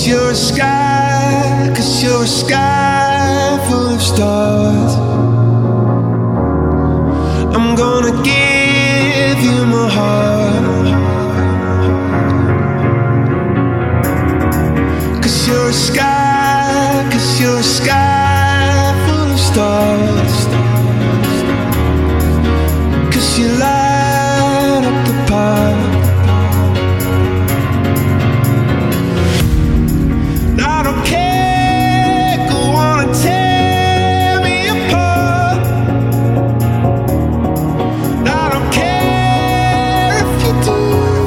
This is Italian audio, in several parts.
you're a sky, 'cause you're a sky full of stars. I'm gonna give you my heart, 'cause you're a sky, 'cause you're a sky full of stars. 'Cause you light up the park. I don't care, go on and tear me apart. I don't care if you do.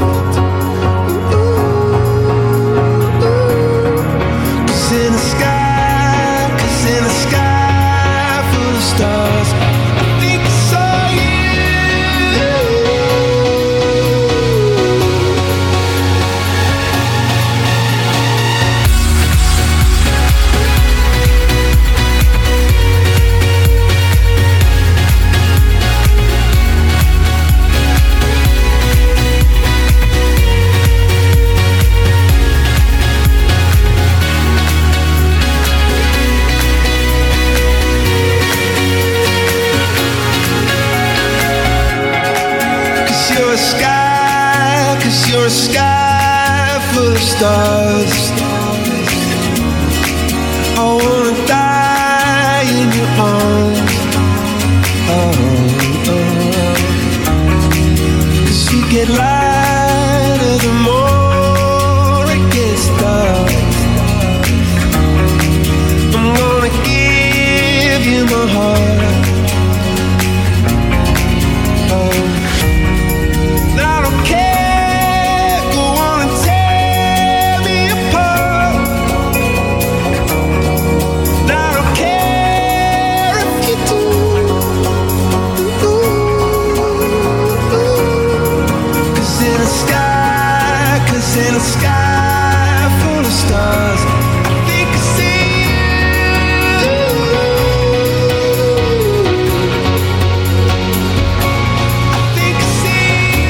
'Cause in the sky, 'cause in the sky full of stars, I think I saw you. You're a sky, 'cause you're a sky full of stars. I wanna die in your arms. Oh, oh. 'Cause you get lighter the more it gets dark. I'm gonna give you my heart. Oh. I don't care, go on and tear me apart. I don't care if you do. 'Cause in the sky, 'cause in the sky full of stars, I think I see you. I think I see you.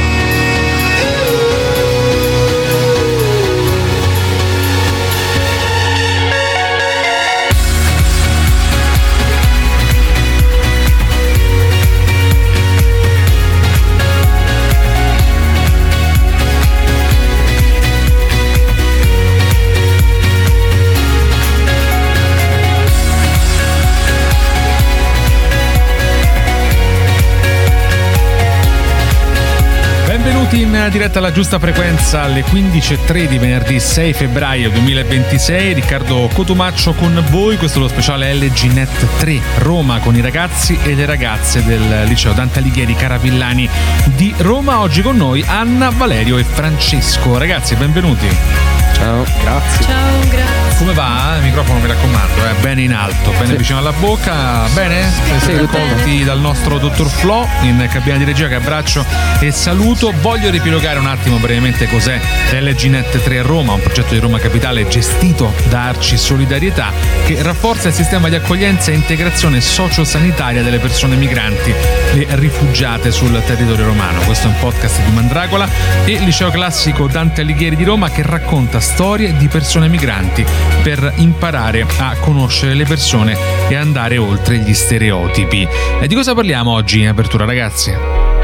Benvenuti in diretta alla giusta frequenza alle 15.03 di venerdì 6 febbraio 2026. Riccardo Cotumaccio con voi. Questo è lo speciale LGNet 3 Roma con i ragazzi e le ragazze del liceo Dante Alighieri Caravillani di Roma. Oggi con noi Anna, Valerio e Francesco. Ragazzi, benvenuti. Ciao, grazie. Ciao, grazie. Come va? Il microfono, mi raccomando, bene in alto, bene vicino alla bocca. Bene? Siete accolti dal nostro dottor Flo in cabina di regia, che abbraccio e saluto. Voglio riepilogare un attimo brevemente cos'è LGNet 3 Roma, un progetto di Roma Capitale gestito da Arci Solidarietà, che rafforza il sistema di accoglienza e integrazione sociosanitaria delle persone migranti e rifugiate sul territorio romano. Questo è un podcast di Mandragola e Liceo Classico Dante Alighieri di Roma, che racconta storie di persone migranti per imparare a conoscere le persone e andare oltre gli stereotipi. E di cosa parliamo oggi in apertura, ragazzi?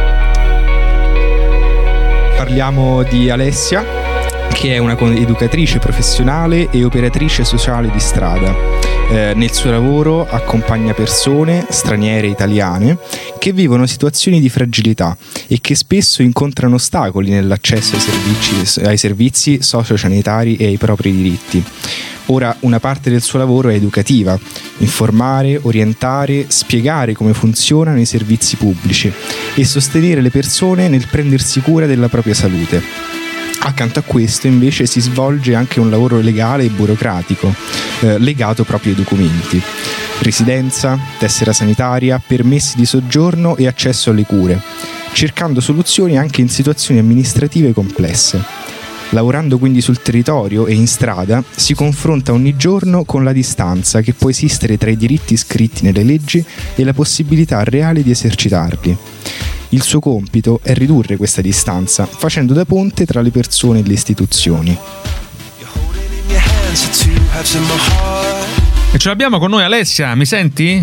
Parliamo di Alessia, che è una educatrice professionale e operatrice sociale di strada. Nel suo lavoro accompagna persone, straniere e italiane, che vivono situazioni di fragilità e che spesso incontrano ostacoli nell'accesso ai servizi sociosanitari e ai propri diritti. Ora, una parte del suo lavoro è educativa: informare, orientare, spiegare come funzionano i servizi pubblici e sostenere le persone nel prendersi cura della propria salute. Accanto a questo invece si svolge anche un lavoro legale e burocratico legato proprio ai documenti: residenza, tessera sanitaria, permessi di soggiorno e accesso alle cure, cercando soluzioni anche in situazioni amministrative complesse. Lavorando quindi sul territorio e in strada, si confronta ogni giorno con la distanza che può esistere tra i diritti scritti nelle leggi e la possibilità reale di esercitarli. Il suo compito è ridurre questa distanza, facendo da ponte tra le persone e le istituzioni. answer to have in my heart. E ce l'abbiamo con noi Alessia, mi senti?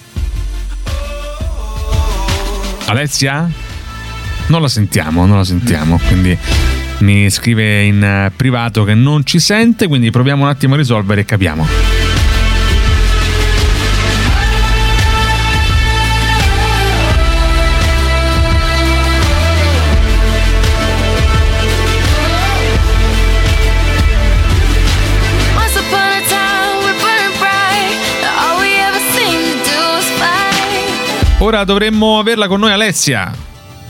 Alessia? Non la sentiamo, quindi mi scrive in privato che non ci sente, quindi proviamo un attimo a risolvere e capiamo. Ora dovremmo averla con noi Alessia.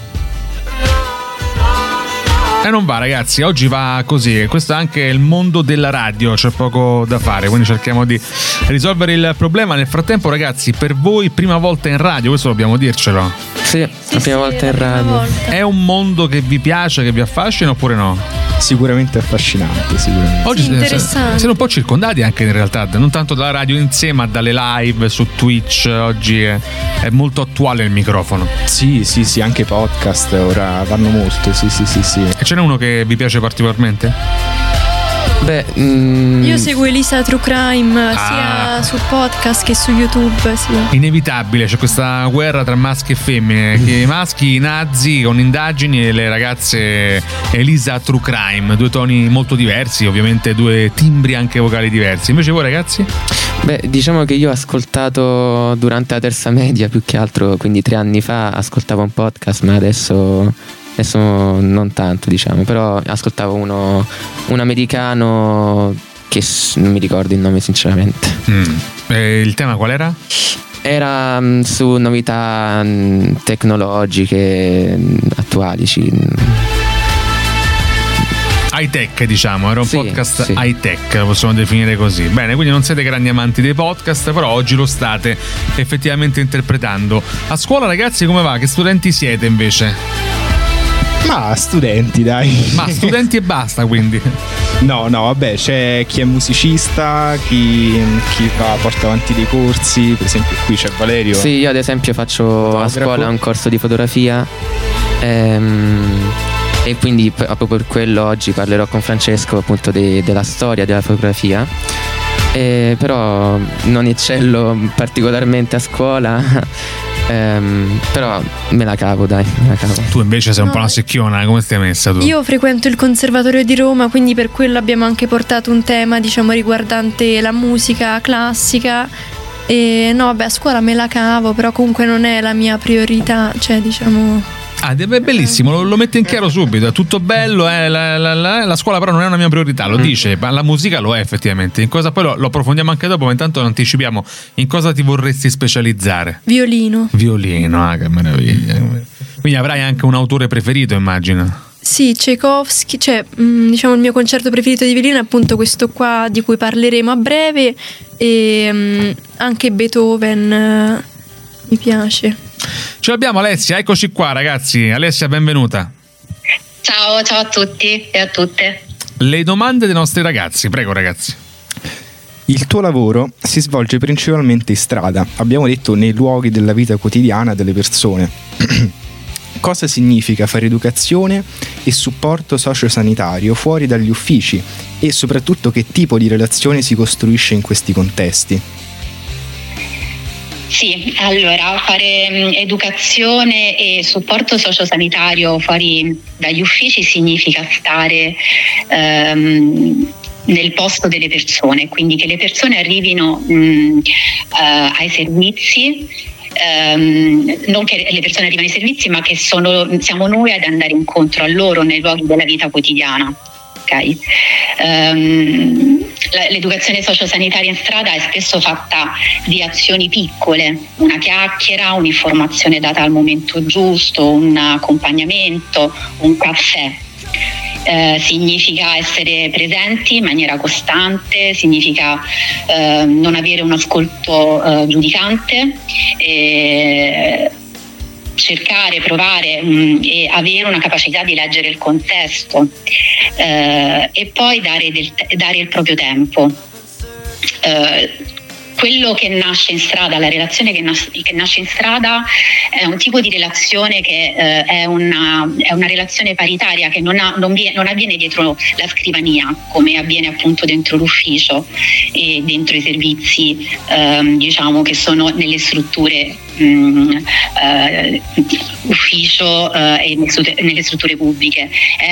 E non va ragazzi, oggi va così, questo è anche il mondo della radio, c'è poco da fare, quindi cerchiamo di risolvere il problema. Nel frattempo ragazzi, per voi prima volta in radio, questo dobbiamo dircelo. Sì, la prima volta in radio. Volta. È un mondo che vi piace, che vi affascina oppure no? Sicuramente affascinante, sicuramente. Oggi interessante. siete un po' circondati anche in realtà, non tanto dalla radio in sé, ma dalle live su Twitch. Oggi è molto attuale il microfono. Sì, anche podcast ora vanno molto, sì. E ce n'è uno che vi piace particolarmente? Beh, Io seguo Elisa True Crime sia su podcast che su YouTube, sì. Inevitabile, c'è questa guerra tra maschi e femmine, che i maschi nazi con indagini e le ragazze Elisa True Crime, due toni molto diversi, ovviamente due timbri anche vocali diversi. Invece voi ragazzi? beh, diciamo che io ho ascoltato durante la terza media più che altro, quindi 3 anni fa ascoltavo un podcast, ma adesso non tanto, diciamo, però ascoltavo un americano che non mi ricordo il nome sinceramente. E il tema qual era? Era su novità tecnologiche attuali, High tech, diciamo, era un podcast sì. high tech, lo possiamo definire così. Bene, quindi non siete grandi amanti dei podcast, però oggi lo state effettivamente interpretando. A scuola ragazzi come va? Che studenti siete invece? Ma studenti, dai. Ma studenti e basta, quindi. No, vabbè, c'è chi è musicista, chi porta avanti dei corsi, per esempio qui c'è Valerio. Sì, io ad esempio faccio a scuola un corso di fotografia e quindi proprio per quello oggi parlerò con Francesco appunto della storia della fotografia. Però non eccello particolarmente a scuola. Però me la cavo, dai, Tu invece sei un po' una secchiona, come stai messa tu? Io frequento il Conservatorio di Roma, quindi per quello abbiamo anche portato un tema, diciamo, riguardante la musica classica. E no, vabbè, a scuola me la cavo, però comunque non è la mia priorità, cioè diciamo. Ah, è bellissimo, lo mette in chiaro subito, è tutto bello, la scuola però non è una mia priorità, lo dice, ma la musica lo è effettivamente. In cosa poi lo approfondiamo anche dopo, ma intanto anticipiamo, in cosa ti vorresti specializzare? Violino, che meraviglia. Quindi avrai anche un autore preferito, immagino. Sì, Tchaikovsky, cioè diciamo il mio concerto preferito di violino è appunto questo qua di cui parleremo a breve, e anche Beethoven mi piace. Ce l'abbiamo Alessia, eccoci qua ragazzi. Alessia, benvenuta. Ciao a tutti e a tutte. Le domande dei nostri ragazzi, prego ragazzi. Il tuo lavoro si svolge principalmente in strada, abbiamo detto nei luoghi della vita quotidiana delle persone. Cosa significa fare educazione e supporto sociosanitario fuori dagli uffici e soprattutto che tipo di relazione si costruisce in questi contesti? Sì, allora fare educazione e supporto sociosanitario fuori dagli uffici significa stare nel posto delle persone, quindi che le persone arrivino ai servizi, non che le persone arrivino ai servizi, ma che siamo noi ad andare incontro a loro nei luoghi della vita quotidiana. Okay. L'educazione sociosanitaria in strada è spesso fatta di azioni piccole, una chiacchiera, un'informazione data al momento giusto, un accompagnamento, un caffè. Significa essere presenti in maniera costante, significa non avere un ascolto giudicante, cercare, provare e avere una capacità di leggere il contesto, e poi dare il proprio tempo. quello che nasce in strada, la relazione che nasce in strada è un tipo di relazione che è una relazione paritaria, che non avviene dietro la scrivania come avviene appunto dentro l'ufficio e dentro i servizi diciamo che sono nelle strutture ufficio e nelle strutture pubbliche.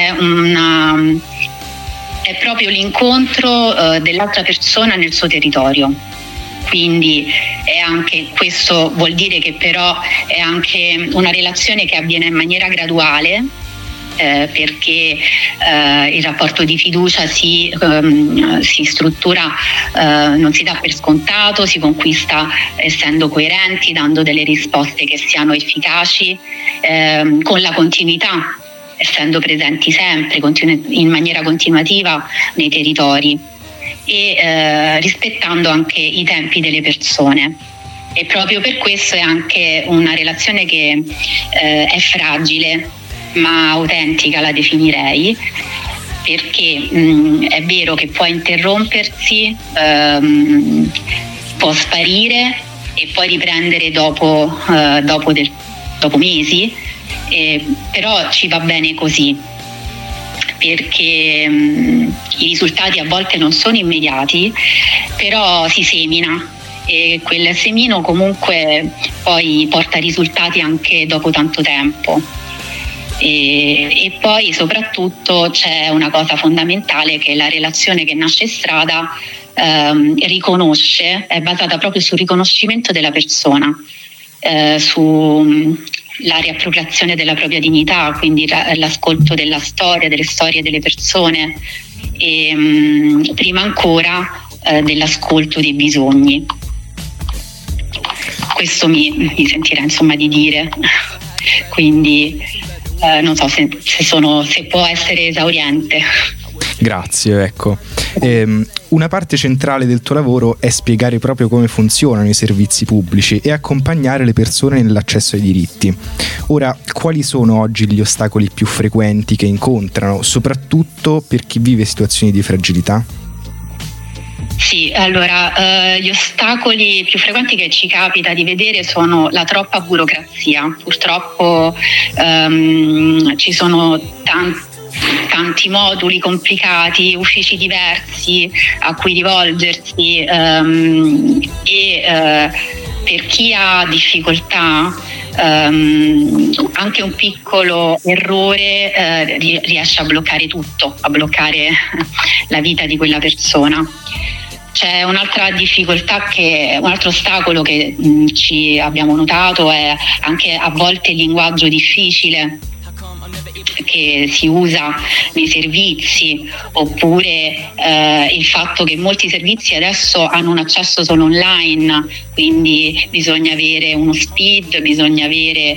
È proprio l'incontro dell'altra persona nel suo territorio. Quindi è anche questo, vuol dire che però è anche una relazione che avviene in maniera graduale, perché il rapporto di fiducia si struttura, non si dà per scontato, si conquista essendo coerenti, dando delle risposte che siano efficaci, con la continuità, essendo presenti sempre in maniera continuativa nei territori e rispettando anche i tempi delle persone. E proprio per questo è anche una relazione che è fragile ma autentica, la definirei, perché è vero che può interrompersi, può sparire e poi riprendere dopo mesi, però ci va bene così, perché i risultati a volte non sono immediati, però si semina e quel semino comunque poi porta risultati anche dopo tanto tempo. E poi soprattutto c'è una cosa fondamentale, che la relazione che nasce in strada riconosce, è basata proprio sul riconoscimento della persona, su la riappropriazione della propria dignità, quindi l'ascolto della storia, delle storie delle persone e prima ancora dell'ascolto dei bisogni. Questo mi sentirà insomma di dire, quindi non so se può essere esauriente. Grazie, ecco. Una parte centrale del tuo lavoro è spiegare proprio come funzionano i servizi pubblici e accompagnare le persone nell'accesso ai diritti. Ora, quali sono oggi gli ostacoli più frequenti che incontrano, soprattutto per chi vive situazioni di fragilità? Sì, allora gli ostacoli più frequenti che ci capita di vedere sono la troppa burocrazia. Purtroppo ci sono tanti moduli complicati, uffici diversi a cui rivolgersi e per chi ha difficoltà anche un piccolo errore riesce a bloccare tutto, a bloccare la vita di quella persona. C'è un'altra difficoltà, un altro ostacolo che ci abbiamo notato è anche a volte il linguaggio difficile che si usa nei servizi, oppure il fatto che molti servizi adesso hanno un accesso solo online, quindi bisogna avere uno SPID, bisogna avere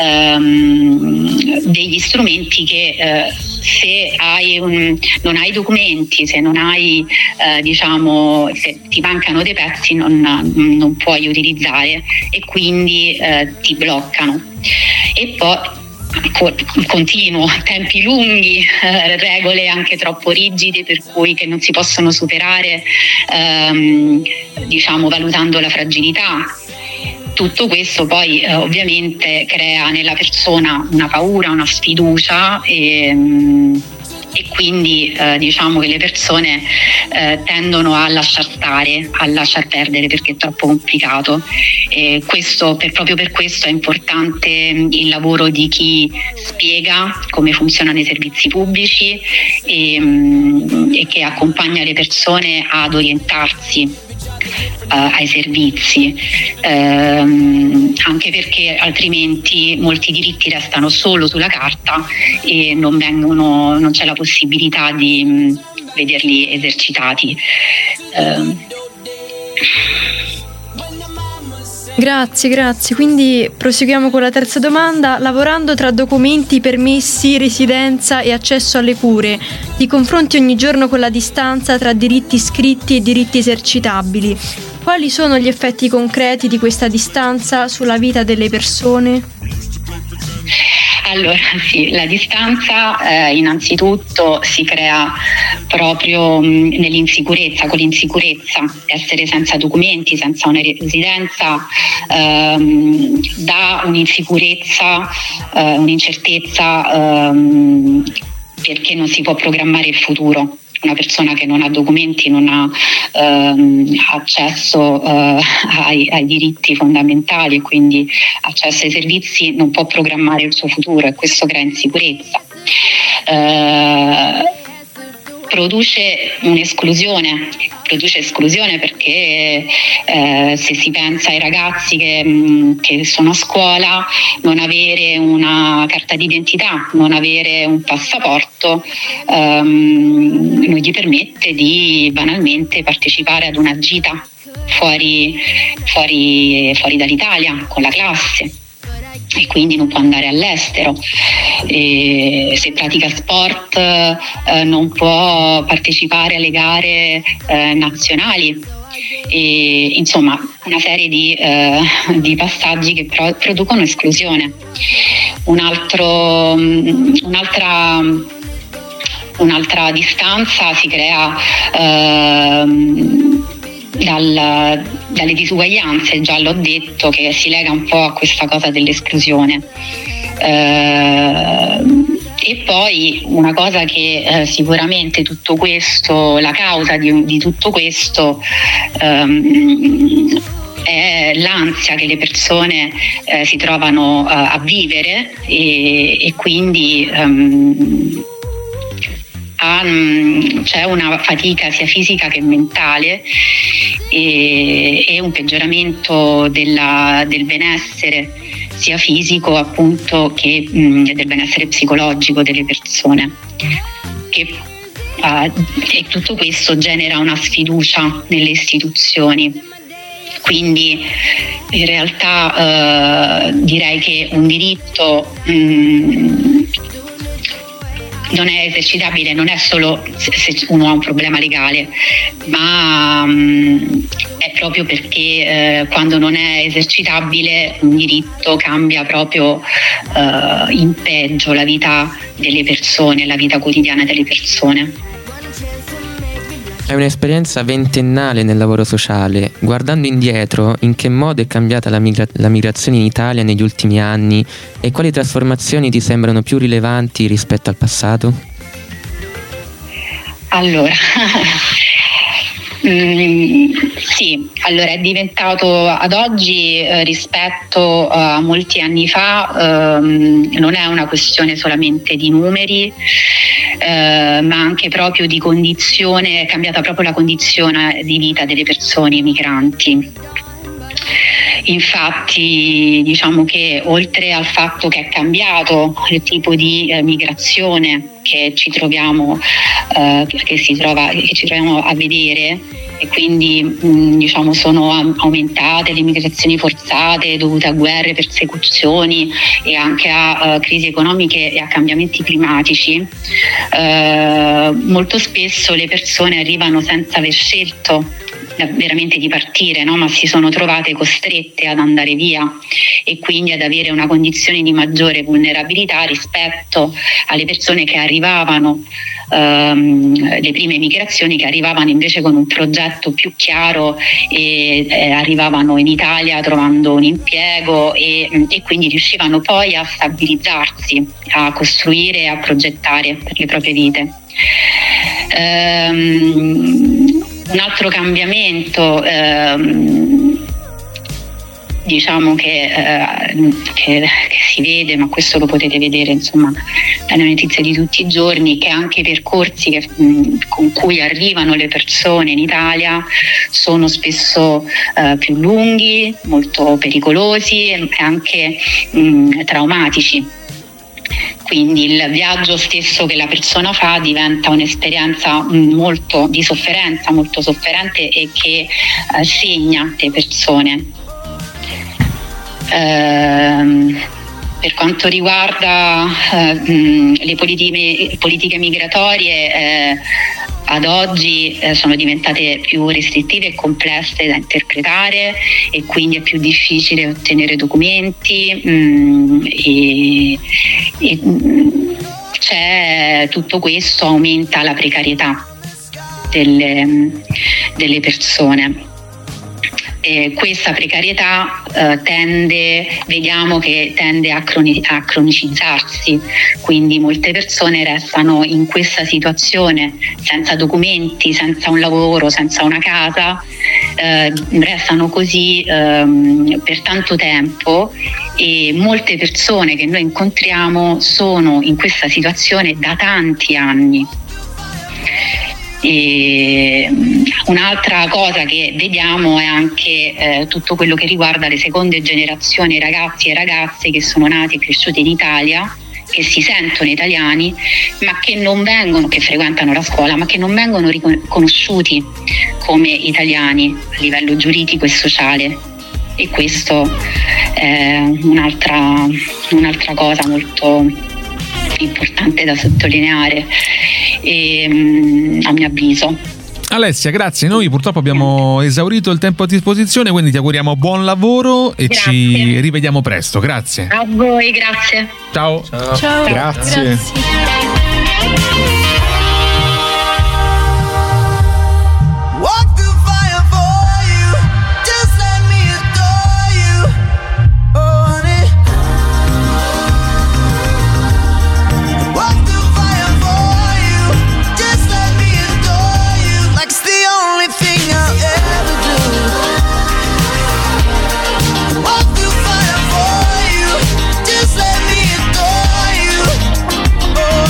degli strumenti che se non hai documenti, se non hai se ti mancano dei pezzi non puoi utilizzare e quindi ti bloccano. E poi continuo, tempi lunghi, regole anche troppo rigide per cui che non si possono superare valutando la fragilità. Tutto questo poi ovviamente crea nella persona una paura, una sfiducia e quindi che le persone tendono a lasciar stare, a lasciar perdere perché è troppo complicato. E proprio per questo è importante il lavoro di chi spiega come funzionano i servizi pubblici e che accompagna le persone ad orientarsi ai servizi, anche perché altrimenti molti diritti restano solo sulla carta e non c'è la possibilità di vederli esercitati. Grazie. Quindi proseguiamo con la terza domanda. Lavorando tra documenti, permessi, residenza e accesso alle cure, ti confronti ogni giorno con la distanza tra diritti scritti e diritti esercitabili. Quali sono gli effetti concreti di questa distanza sulla vita delle persone? Allora, sì, la distanza innanzitutto si crea proprio nell'insicurezza, con l'insicurezza. Essere senza documenti, senza una residenza, dà un'insicurezza, un'incertezza, perché non si può programmare il futuro. Una persona che non ha documenti non ha accesso ai diritti fondamentali e quindi accesso ai servizi, non può programmare il suo futuro, e questo crea insicurezza. Produce esclusione perché se si pensa ai ragazzi che sono a scuola, non avere una carta d'identità, non avere un passaporto non gli permette di banalmente partecipare ad una gita fuori dall'Italia con la classe, e quindi non può andare all'estero. Se pratica sport non può partecipare alle gare nazionali. Insomma, una serie di passaggi che producono esclusione. Un'altra distanza si crea dalle disuguaglianze, già l'ho detto, che si lega un po' a questa cosa dell'esclusione. E poi una cosa che sicuramente tutto questo, la causa di tutto questo è l'ansia che le persone si trovano a vivere, e quindi c'è una fatica sia fisica che mentale, e un peggioramento del benessere sia fisico, appunto, che del benessere psicologico delle persone, e tutto questo genera una sfiducia nelle istituzioni. Quindi in realtà direi che un diritto non è esercitabile, non è solo se uno ha un problema legale, ma è proprio perché quando non è esercitabile un diritto cambia proprio in peggio la vita delle persone, la vita quotidiana delle persone. È un'esperienza ventennale nel lavoro sociale. Guardando indietro, in che modo è cambiata la migrazione in Italia negli ultimi anni, e quali trasformazioni ti sembrano più rilevanti rispetto al passato? Allora, sì, allora è diventato ad oggi rispetto a molti anni fa, non è una questione solamente di numeri, ma anche proprio di condizione, è cambiata proprio la condizione di vita delle persone migranti. Infatti diciamo che oltre al fatto che è cambiato il tipo di migrazione che ci troviamo a vedere, e quindi diciamo sono aumentate le migrazioni forzate dovute a guerre, persecuzioni e anche a crisi economiche e a cambiamenti climatici, molto spesso le persone arrivano senza aver scelto veramente di partire, no? Ma si sono trovate costrette ad andare via, e quindi ad avere una condizione di maggiore vulnerabilità rispetto alle persone che arrivavano, le prime migrazioni che arrivavano invece con un progetto più chiaro, e arrivavano in Italia trovando un impiego, e quindi riuscivano poi a stabilizzarsi, a costruire e a progettare per le proprie vite. Un altro cambiamento diciamo che si vede, ma questo lo potete vedere insomma dalle notizie di tutti i giorni, che anche i percorsi con cui arrivano le persone in Italia sono spesso più lunghi, molto pericolosi e anche traumatici. Quindi il viaggio stesso che la persona fa diventa un'esperienza molto di sofferenza, molto sofferente, e che segna le persone. Per quanto riguarda le politiche migratorie, ad oggi sono diventate più restrittive e complesse da interpretare, e quindi è più difficile ottenere documenti, c'è tutto questo, aumenta la precarietà delle persone. Questa precarietà vediamo che tende a cronicizzarsi, quindi molte persone restano in questa situazione senza documenti, senza un lavoro, senza una casa, restano così per tanto tempo, e molte persone che noi incontriamo sono in questa situazione da tanti anni. E un'altra cosa che vediamo è anche tutto quello che riguarda le seconde generazioni, ragazzi e ragazze che sono nati e cresciuti in Italia, che si sentono italiani, ma che frequentano la scuola, ma che non vengono riconosciuti come italiani a livello giuridico e sociale. E questo è un'altra cosa molto importante da sottolineare, a mio avviso. Alessia, grazie. Noi purtroppo abbiamo esaurito il tempo a disposizione, quindi ti auguriamo buon lavoro e Grazie. ci rivediamo presto. Grazie. A voi, grazie. Ciao. Ciao. Grazie. Walk through fire for you. Just let me adore you. Oh, honey. Walk through fire for you. Just let me adore you. Like it's the only thing I'll ever do. Walk through fire for you. Just let me adore you. Oh,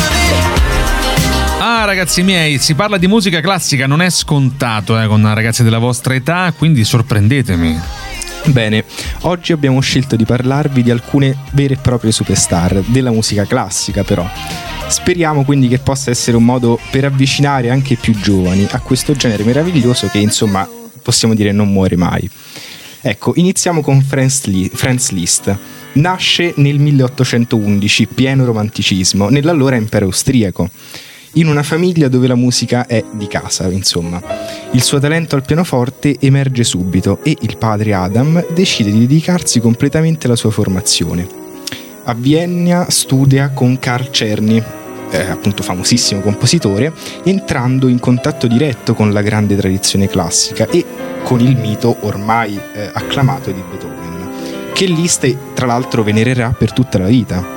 honey. Ah, ragazzi miei, si parla di musica classica, non è scontato con ragazzi della vostra età, quindi sorprendetemi. Bene, oggi abbiamo scelto di parlarvi di alcune vere e proprie superstar della musica classica, però. Speriamo quindi che possa essere un modo per avvicinare anche i più giovani a questo genere meraviglioso che, insomma, possiamo dire non muore mai. Ecco, iniziamo con Franz Liszt. Nasce nel 1811, pieno romanticismo, nell'allora impero austriaco, in una famiglia dove la musica è di casa, insomma. Il suo talento al pianoforte emerge subito e il padre Adam decide di dedicarsi completamente alla sua formazione. A Vienna studia con Carl Czerny, appunto famosissimo compositore, entrando in contatto diretto con la grande tradizione classica e con il mito ormai acclamato di Beethoven, che Liszt tra l'altro venererà per tutta la vita.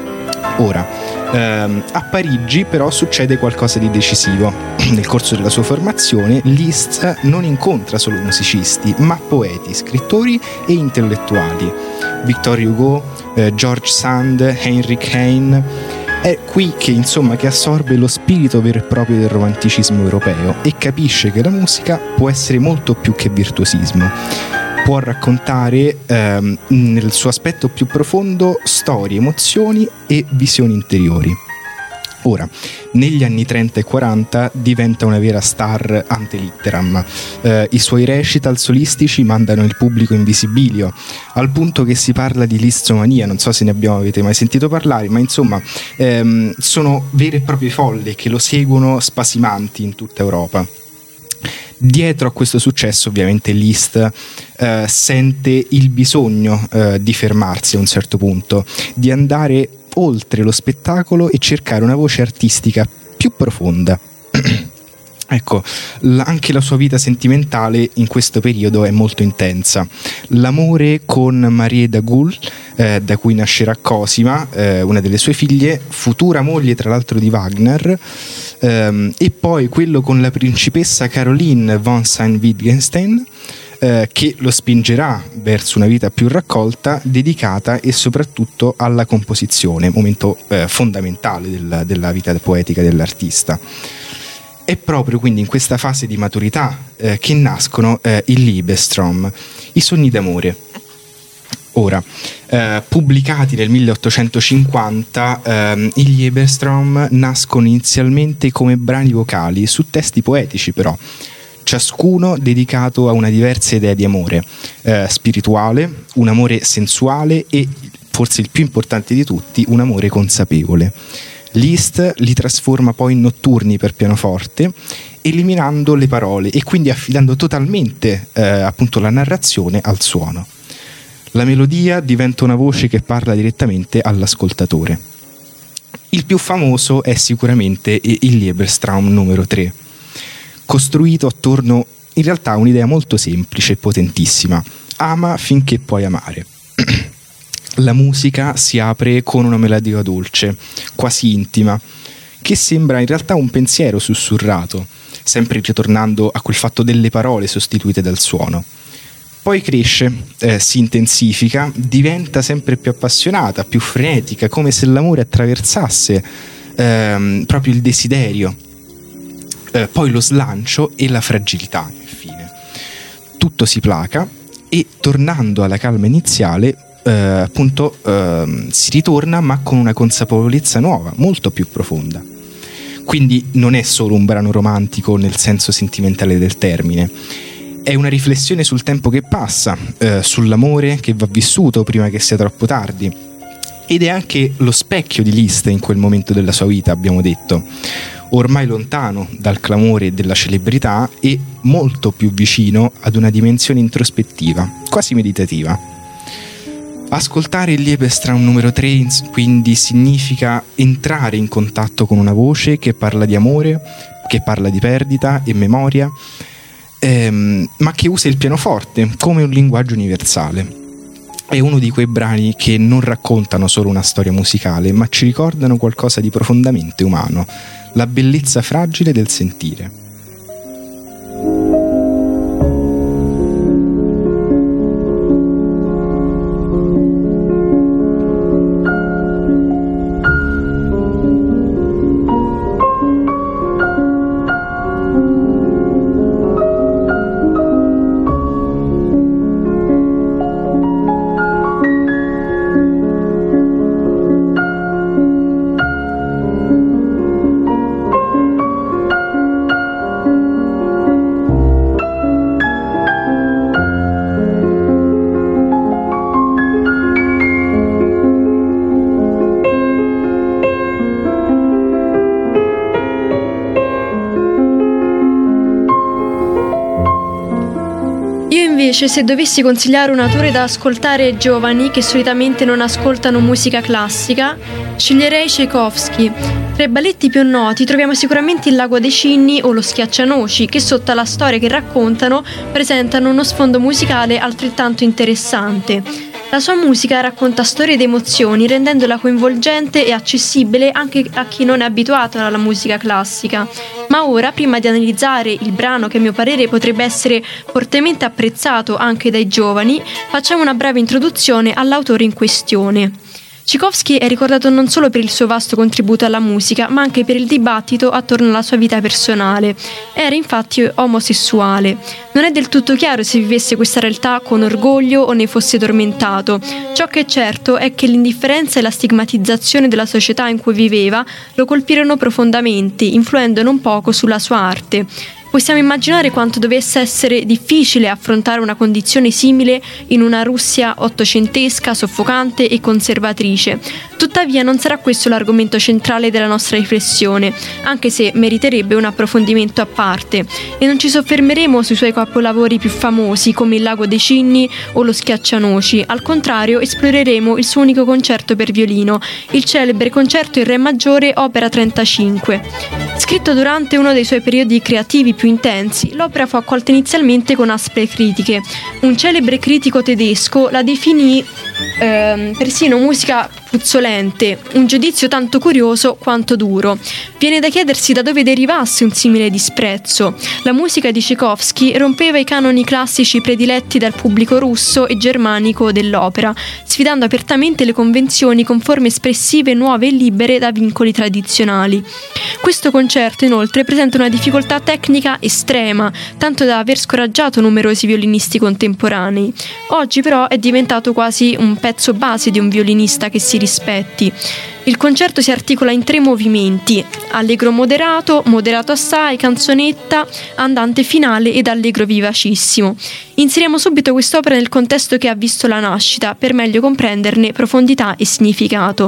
Ora, a Parigi però succede qualcosa di decisivo. Nel corso della sua formazione Liszt non incontra solo musicisti, ma poeti, scrittori e intellettuali. Victor Hugo, George Sand, Heinrich Heine. È qui che assorbe lo spirito vero e proprio del romanticismo europeo e capisce che la musica può essere molto più che virtuosismo. Può raccontare nel suo aspetto più profondo storie, emozioni e visioni interiori. Ora, negli anni 30 e 40 diventa una vera star ante litteram. I suoi recital solistici mandano il pubblico in visibilio, al punto che si parla di listzomania. Non so se avete mai sentito parlare, ma insomma sono vere e proprie folle che lo seguono spasimanti in tutta Europa. Dietro a questo successo ovviamente Liszt sente il bisogno di fermarsi a un certo punto, di andare oltre lo spettacolo e cercare una voce artistica più profonda. Ecco, anche la sua vita sentimentale in questo periodo è molto intensa. L'amore con Marie d'Agoult, da cui nascerà Cosima, una delle sue figlie, futura moglie tra l'altro di Wagner, e poi quello con la principessa Caroline von Sayn-Wittgenstein, che lo spingerà verso una vita più raccolta, dedicata e soprattutto alla composizione, momento fondamentale della vita poetica dell'artista. È proprio quindi in questa fase di maturità che nascono i Liebestrom, i sogni d'amore. Ora, pubblicati nel 1850, i Liebestrom nascono inizialmente come brani vocali su testi poetici, però ciascuno dedicato a una diversa idea di amore, spirituale, un amore sensuale e, forse il più importante di tutti, un amore consapevole. Liszt li trasforma poi in notturni per pianoforte, eliminando le parole e quindi affidando totalmente appunto la narrazione al suono. La melodia diventa una voce che parla direttamente all'ascoltatore. Il più famoso è sicuramente il Liebestraum numero 3, costruito attorno in realtà a un'idea molto semplice e potentissima: ama finché puoi amare. La musica si apre con una melodia dolce, quasi intima, che sembra in realtà un pensiero sussurrato, sempre ritornando a quel fatto delle parole sostituite dal suono. Poi cresce, si intensifica, diventa sempre più appassionata, più frenetica, come se l'amore attraversasse proprio il desiderio, poi lo slancio e la fragilità, infine. Tutto si placa e, tornando alla calma iniziale, si ritorna, ma con una consapevolezza nuova, molto più profonda. Quindi non è solo un brano romantico nel senso sentimentale del termine, è una riflessione sul tempo che passa, sull'amore che va vissuto prima che sia troppo tardi, ed è anche lo specchio di Liszt in quel momento della sua vita, abbiamo detto, ormai lontano dal clamore della celebrità e molto più vicino ad una dimensione introspettiva, quasi meditativa. Ascoltare il Liebestraum numero 3 quindi significa entrare in contatto con una voce che parla di amore, che parla di perdita e memoria, ma che usa il pianoforte come un linguaggio universale. È uno di quei brani che non raccontano solo una storia musicale, ma ci ricordano qualcosa di profondamente umano, la bellezza fragile del sentire. Invece, se dovessi consigliare un autore da ascoltare ai giovani che solitamente non ascoltano musica classica, sceglierei Tchaikovsky. Tra i balletti più noti troviamo sicuramente Il Lago dei Cigni o Lo Schiaccianoci, che sotto alla storia che raccontano presentano uno sfondo musicale altrettanto interessante. La sua musica racconta storie ed emozioni, rendendola coinvolgente e accessibile anche a chi non è abituato alla musica classica. Ma ora, prima di analizzare il brano che a mio parere potrebbe essere fortemente apprezzato anche dai giovani, facciamo una breve introduzione all'autore in questione. Tchaikovsky è ricordato non solo per il suo vasto contributo alla musica, ma anche per il dibattito attorno alla sua vita personale. Era infatti omosessuale. Non è del tutto chiaro se vivesse questa realtà con orgoglio o ne fosse tormentato. Ciò che è certo è che l'indifferenza e la stigmatizzazione della società in cui viveva lo colpirono profondamente, influendo non poco sulla sua arte. Possiamo immaginare quanto dovesse essere difficile affrontare una condizione simile in una Russia ottocentesca, soffocante e conservatrice. Tuttavia non sarà questo l'argomento centrale della nostra riflessione, anche se meriterebbe un approfondimento a parte, e non ci soffermeremo sui suoi capolavori più famosi come Il Lago dei Cigni o Lo Schiaccianoci. Al contrario, esploreremo il suo unico concerto per violino, il celebre concerto in re maggiore opera 35. Scritto durante uno dei suoi periodi creativi più intensi, l'opera fu accolta inizialmente con aspre critiche. Un celebre critico tedesco la definì persino musica puzzolente, un giudizio tanto curioso quanto duro. Viene da chiedersi da dove derivasse un simile disprezzo. La musica di Tchaikovsky rompeva i canoni classici prediletti dal pubblico russo e germanico dell'opera, sfidando apertamente le convenzioni con forme espressive nuove e libere da vincoli tradizionali. Questo concerto inoltre presenta una difficoltà tecnica estrema, tanto da aver scoraggiato numerosi violinisti contemporanei. Oggi però è diventato quasi un pezzo base di un violinista che si rispetti. Il concerto si articola in 3 movimenti: allegro moderato, moderato assai, canzonetta, andante finale ed allegro vivacissimo. Inseriamo subito quest'opera nel contesto che ha visto la nascita, per meglio comprenderne profondità e significato.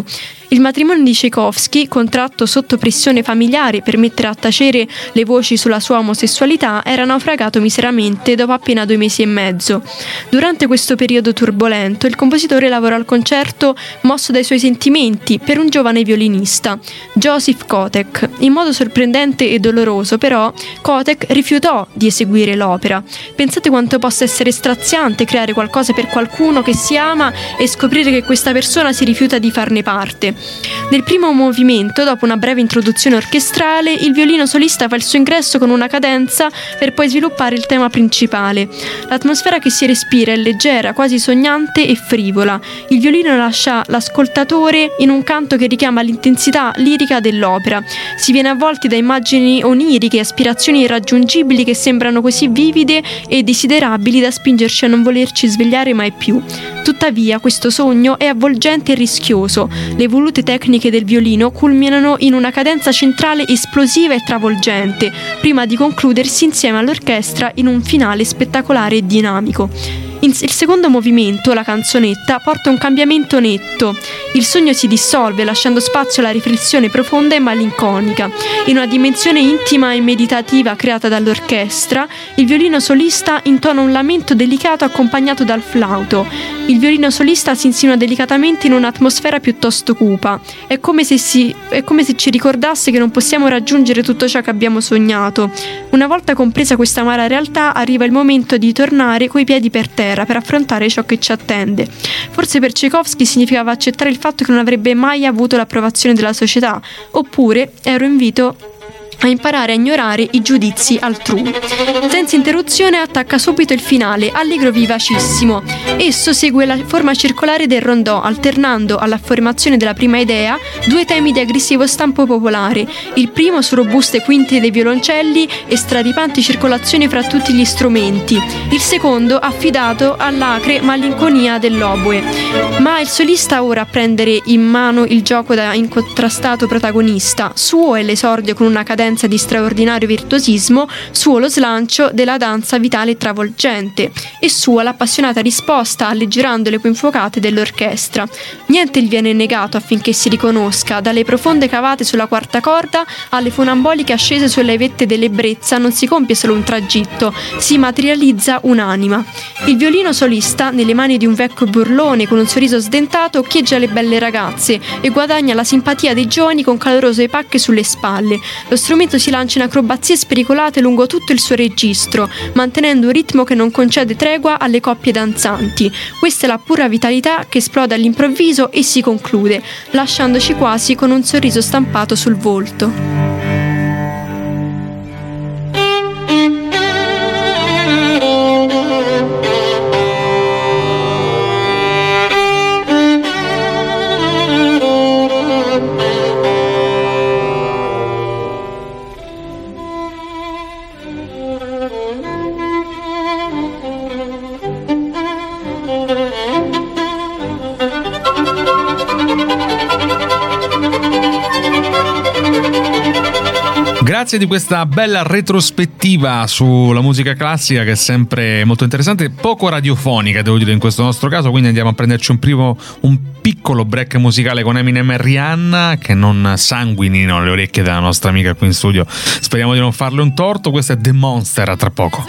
Il matrimonio di Tchaikovsky, contratto sotto pressione familiare per mettere a tacere le voci sulla sua omosessualità, era naufragato miseramente dopo appena 2 mesi e mezzo. Durante questo periodo turbolento, il compositore lavorò al concerto mosso dai suoi sentimenti per un giovane violinista, Joseph Kotek. In modo sorprendente e doloroso, però, Kotek rifiutò di eseguire l'opera. Pensate quanto possa essere straziante creare qualcosa per qualcuno che si ama e scoprire che questa persona si rifiuta di farne parte. Nel primo movimento, dopo una breve introduzione orchestrale, il violino solista fa il suo ingresso con una cadenza per poi sviluppare il tema principale. L'atmosfera che si respira è leggera, quasi sognante e frivola. Il violino lascia l'ascoltatore in un canto che richiama l'intensità lirica dell'opera. Si viene avvolti da immagini oniriche e aspirazioni irraggiungibili che sembrano così vivide e desiderabili da spingerci a non volerci svegliare mai più. Tuttavia, questo sogno è avvolgente e rischioso. Le volute tecniche del violino culminano in una cadenza centrale esplosiva e travolgente, prima di concludersi insieme all'orchestra in un finale spettacolare e dinamico. Il secondo movimento, la canzonetta, porta un cambiamento netto. Il sogno si dissolve, lasciando spazio alla riflessione profonda e malinconica. In una dimensione intima e meditativa creata dall'orchestra, il violino solista intona un lamento delicato accompagnato dal flauto. Il violino solista si insinua delicatamente in un'atmosfera piuttosto cupa. È come se ci ricordasse che non possiamo raggiungere tutto ciò che abbiamo sognato. Una volta compresa questa amara realtà, arriva il momento di tornare coi piedi per terra per affrontare ciò che ci attende. Forse per Tchaikovsky significava accettare il fatto che non avrebbe mai avuto l'approvazione della società, oppure era un invito a imparare a ignorare i giudizi altrui. Senza interruzione attacca subito il finale, allegro vivacissimo. Esso segue la forma circolare del rondò, alternando all'affermazione della prima idea 2 temi di aggressivo stampo popolare. Il primo su robuste quinte dei violoncelli e straripanti circolazioni fra tutti gli strumenti. Il secondo affidato all'acre malinconia dell'oboe. Ma il solista ora a prendere in mano il gioco da incontrastato protagonista. Suo è l'esordio con una cadenza di straordinario virtuosismo, suo lo slancio della danza vitale e travolgente, e sua l'appassionata risposta alleggerando le infuocate dell'orchestra. Niente gli viene negato affinché si riconosca, dalle profonde cavate sulla quarta corda alle funamboliche ascese sulle vette dell'ebbrezza non si compie solo un tragitto, si materializza un'anima. Il violino solista, nelle mani di un vecchio burlone con un sorriso sdentato, occhieggia le belle ragazze e guadagna la simpatia dei giovani con calorose pacche sulle spalle. Lo strumento si lancia in acrobazie spericolate lungo tutto il suo registro, mantenendo un ritmo che non concede tregua alle coppie danzanti. Questa è la pura vitalità che esplode all'improvviso e si conclude, lasciandoci quasi con un sorriso stampato sul volto. Grazie di questa bella retrospettiva sulla musica classica, che è sempre molto interessante, poco radiofonica devo dire in questo nostro caso, quindi andiamo a prenderci un piccolo break musicale con Eminem e Rihanna, che non sanguinino le orecchie della nostra amica qui in studio, speriamo di non farle un torto. Questo è The Monster, a tra poco.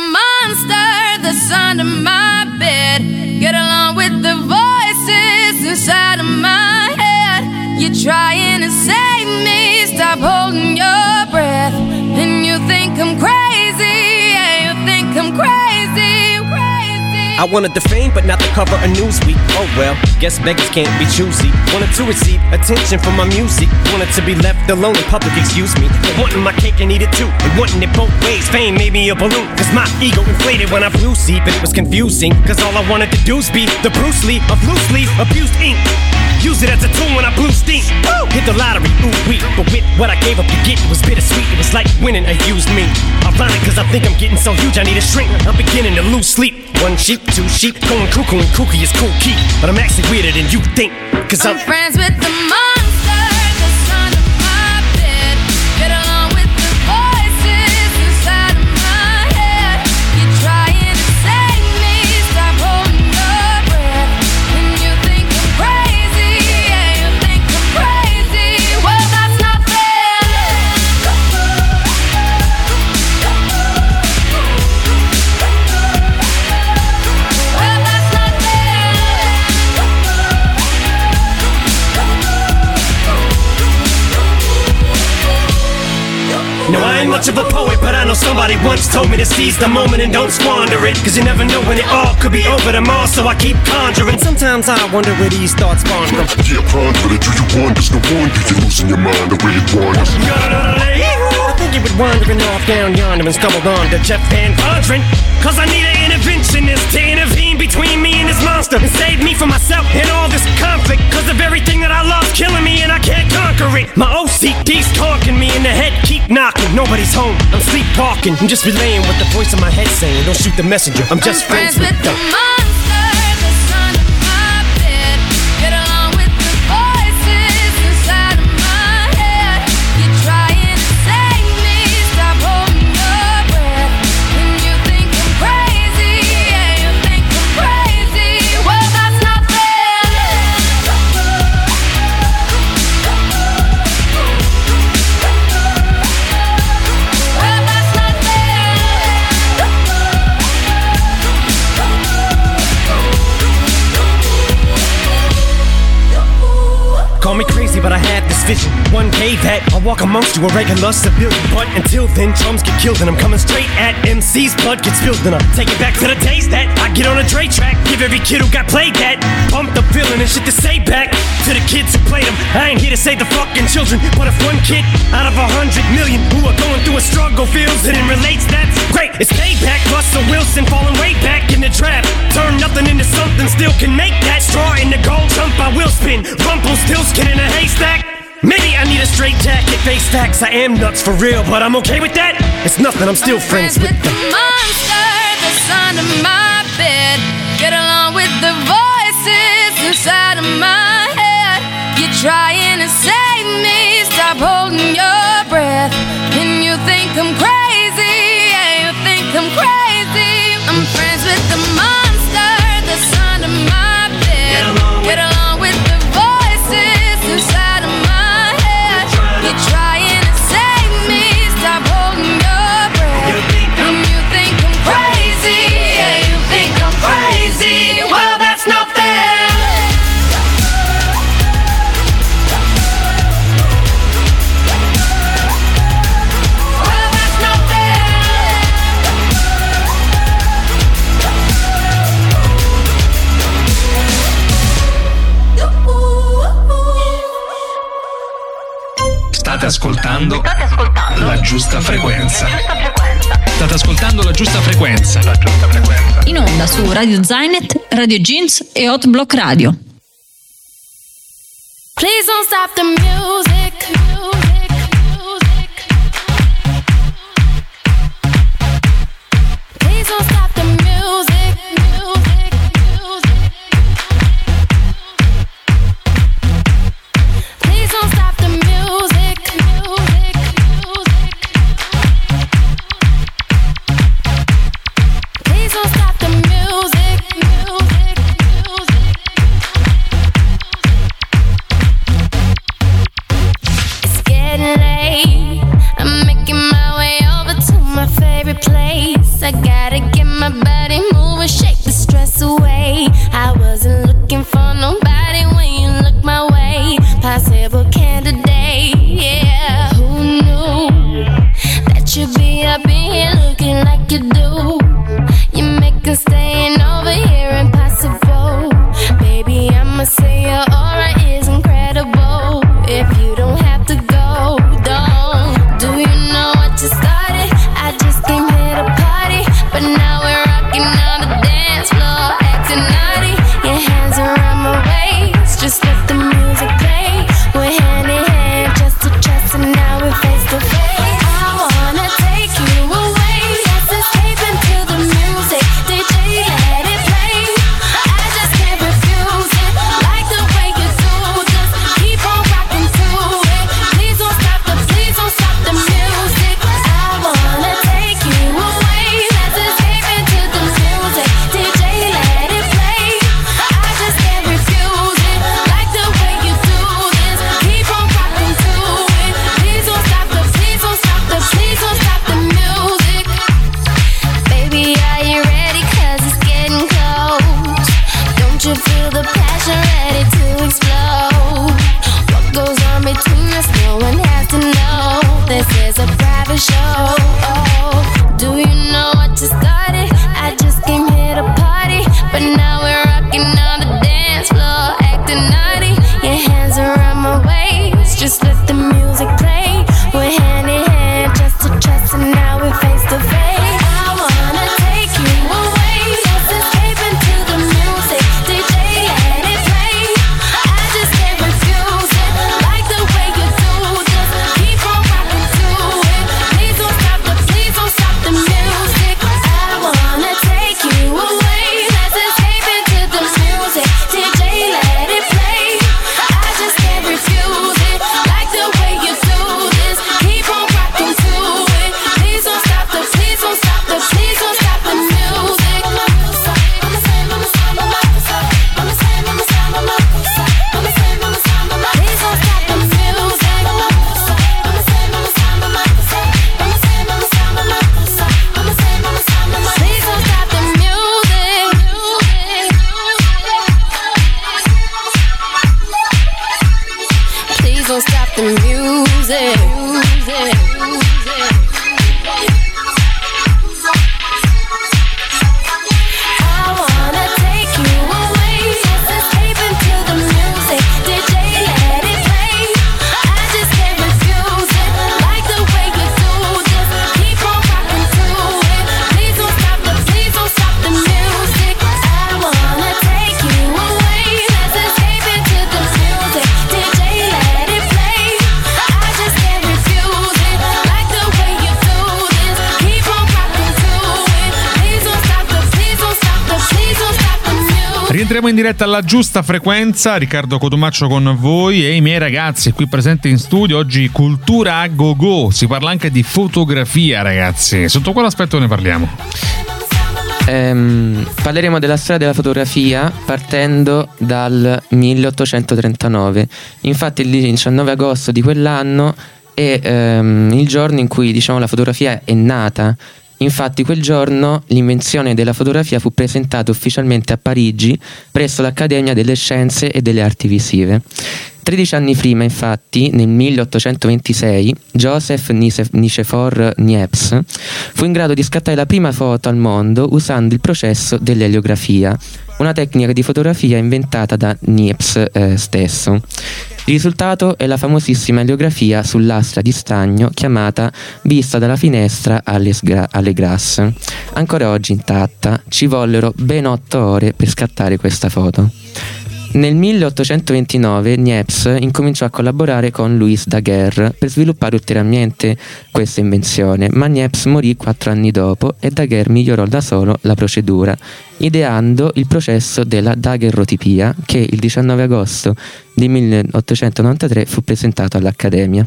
Stop holding your breath, and you think I'm crazy, yeah, you think I'm crazy, crazy. I wanted the fame, but not the cover of Newsweek. Oh well, guess beggars can't be choosy. Wanted to receive attention from my music, wanted to be left alone in public, excuse me. But wanting my cake and eat it too, and wanting it both ways. Fame made me a balloon, cause my ego inflated when I flew see, but it was confusing, cause all I wanted to do was be the Bruce Lee of loose leaf, abused ink. Use it as a tool when I blew steam. Woo! Hit the lottery, ooh wee. But with what I gave up to get, it was bittersweet. It was like winning a used me. Ironic, cause I think I'm getting so huge I need a shrink. I'm beginning to lose sleep. 1 sheep, 2 sheep, going cuckoo, and kooky is cool key. But I'm actually weirder than you think, cause I'm friends with the monster that's under my bed. Get along with the voices inside of my head. You're trying to save me, stop holding your breath. And you think I'm crazy, yeah, you think I'm ain't much of a poet, but I know somebody once told me to seize the moment and don't squander it, cause you never know when it all could be over tomorrow, so I keep conjuring. Sometimes I wonder where these thoughts spawn from. Yeah, ponder it, do you wonder? No wonder you're losing your mind the way it wanders. I think you were wandering off down yonder and stumbled on to Jeff Van Vondren, cause I need an interventionist to intervene between me and this monster and save me from myself and all this conflict, cause of everything that I love's killing me and I can't conquer it. My OCD's talking me in the head, keep knocking, nobody's home, I'm sleepwalking. I'm just relaying what the voice in my head saying, don't shoot the messenger, I'm just friends with the monster that's under my bed. Get along with the voices inside of my head. You're trying to save me, stop holding your breath. And you think I'm crazy, yeah, you think I'm crazy. Well, that's not fair. Well, that's not fair. Call me crazy, but I had this vision. One day that I'll walk amongst you, a regular civilian. But until then, drums get killed and I'm coming straight at MC's blood gets spilled. And I'll take it back to the days that I get on a Dre track. Give every kid who got played that pumped up feeling and shit to say back to the kids who played them. I ain't here to save the fucking children, but if one kid out of 100 million who are going through a struggle feels it and relates, that's great. It's payback. Russell Wilson falling way back in the draft. Turn nothing into something, still can make that straw in the gold jump. I will spin. Rumpelstiltskin in a haystack. Maybe I need a straight jacket, face facts. I am nuts for real, but I'm okay with that. It's nothing, I'm still friends with the monster that's under my bed. Get along with the voices inside of my head. You're trying to save me, stop holding your breath. And you think I'm crazy, yeah, you think I'm crazy. I'm friends with the monster that's under my bed. Get along with the voices inside of my head. You're trying to save me, stop holding your breath. And you think I'm crazy, yeah, you think I'm crazy. Well, that's not fair. Well, that's not fair. State ascoltando la giusta frequenza. State ascoltando la giusta frequenza. In onda su Radio Zainet, Radio Jeans e Hot Block Radio. Please don't stop the music. Please don't stop the music. Please don't stop the music. Please don't stop the music. It's getting late. I'm making my way over to my favorite place. I gotta get my body moving, shake the stress away. I wasn't looking for nobody when you look my way. Possible candidate, yeah. Who knew that you'd be up in here looking like you do? You make us staying over here impossible. Baby, I'ma say your aura is incredible. If you don't have to go, don't. Do you know what you started? I just came here to party, but now we're rocking on the dance floor, acting naughty. Your hands around my waist, just let the music play. We're hand in hand, chest to chest, and now we're face to face. I wanna take you away, let's escape into the music. DJ Rientriamo in diretta alla giusta frequenza, Riccardo Cotumaccio con voi e i miei ragazzi qui presenti in studio. Oggi cultura a go-go, si parla anche di fotografia, ragazzi. Sotto quale aspetto ne parliamo? Parleremo della storia della fotografia partendo dal 1839. Infatti il 19 agosto di quell'anno è il giorno in cui, diciamo, la fotografia è nata. Infatti quel giorno l'invenzione della fotografia fu presentata ufficialmente a Parigi presso l'Accademia delle Scienze e delle Arti Visive. 13 anni prima, infatti, nel 1826, Joseph Nicephore Niepce fu in grado di scattare la prima foto al mondo usando il processo dell'eliografia, una tecnica di fotografia inventata da Niepce stesso. Il risultato è la famosissima eliografia sull'astra di stagno chiamata Vista dalla finestra alle Grasse, ancora oggi intatta. Ci vollero ben 8 ore per scattare questa foto. Nel 1829 Niepce incominciò a collaborare con Louis Daguerre per sviluppare ulteriormente questa invenzione, ma Niepce morì 4 anni dopo e Daguerre migliorò da solo la procedura, ideando il processo della daguerrotipia che il 19 agosto di 1893 fu presentato all'Accademia.